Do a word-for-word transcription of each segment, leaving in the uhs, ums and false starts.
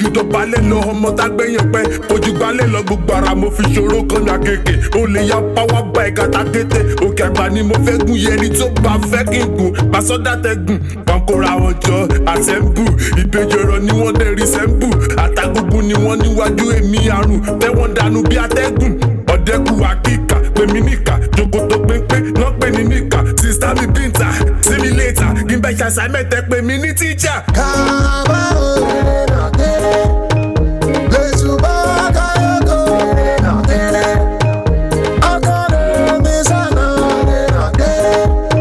ojú tó balẹ̀ lọ ọmọ tá gbẹ̀yìn pẹ́ ojú gbalẹ̀ lọ gbogbo ara mo fi ṣòro kan ní akéèké o lè ya pàwọ́ gba ìkàtà kété òkè àgbà ni mo fẹ́ gùn yẹni tó bá fẹ́ kí n gùn pàṣọ́dá tẹ́gùn pankora wọn jọ àtẹ́ǹbù ìbejì ọ̀rọ̀ ni wọ́n dẹ̀ rí sẹ́ǹbù àtàgùngùn ni wọ́n níwájú èmi àrùn tẹ́wọ́n dànù bí atẹ́gùn ọ̀dẹ́kù àkíkà pèmí níkà jokoto pépé náà pè ní níkà sista mi bíntà sí mi létà kí n bẹ ṣe assignment ẹ pè mí ní tíjà. Kaba o, na tere, lesuba kayoko, na tere, akane misana, na tere,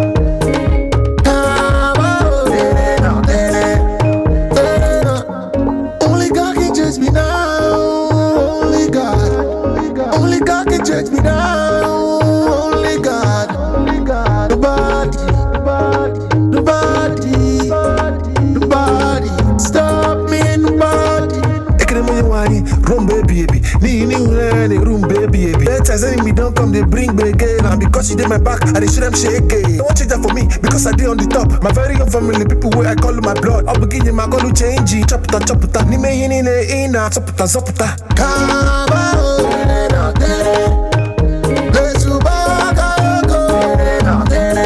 Kaba o, na tere, tere na. Only God can judge me now, only God, only God can judge me now, only God, only God, nobody, nobody, nobody. Nobody stop me, nobody. Ekene mo wani room baby baby. Ni ni unani room baby baby. That time me don't come they bring me again. And because you did my back, I dey show them shake it. Don't change that for me because I did on the top. My very own family people where I call my blood. I'll begin my call to change it. Chop it, chop it. Ni me hini ne ina chop it, chop it. Kaba o na tere, lesuba kayoko na tere.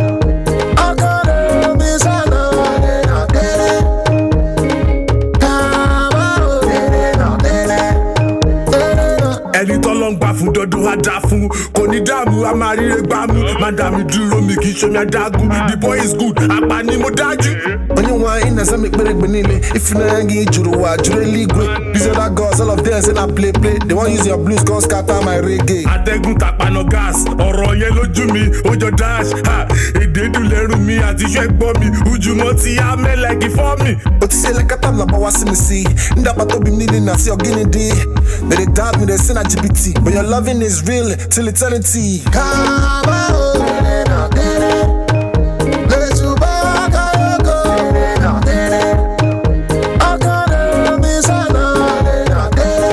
ẹni tọ́lọ́ ń gbà fún dọ́dún á dá fún kò ní dààmú a máa ríre gbámú mádàmí dúró mi kì í ṣe mi adágún the boy is good àpá ni mo dájú. Onye nwa ina sami kperegbe niile ifunanya juru wa juru eluigwe. These other girls all of them say na play play they wan use your blues come scatter my reggae. atẹ́gùn tàpánà gas ọ̀rọ̀ yẹn lójú mi ó jọ dash ha èdè dùn lẹ́rù mi àti iṣẹ́ gbọ́ mi ojúmọ́ ti yá mẹ́lẹ́gì fọ́ mi. O ti ṣe lẹ́kàtà lọ́pọ̀ wá sí mi sí ndàpá tóbi mi nílé náà sí ọ̀gínìdì. They dey doubt me they say na G B T but your loving is real till eternity. Kaba o na tere, lesuba kayoko na tere, akane misana na tere,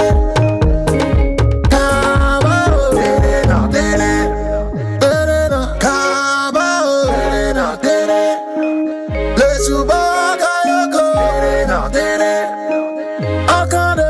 Kaba o na tere, tere na. Kaba o na tere, lesuba kayoko na tere, akane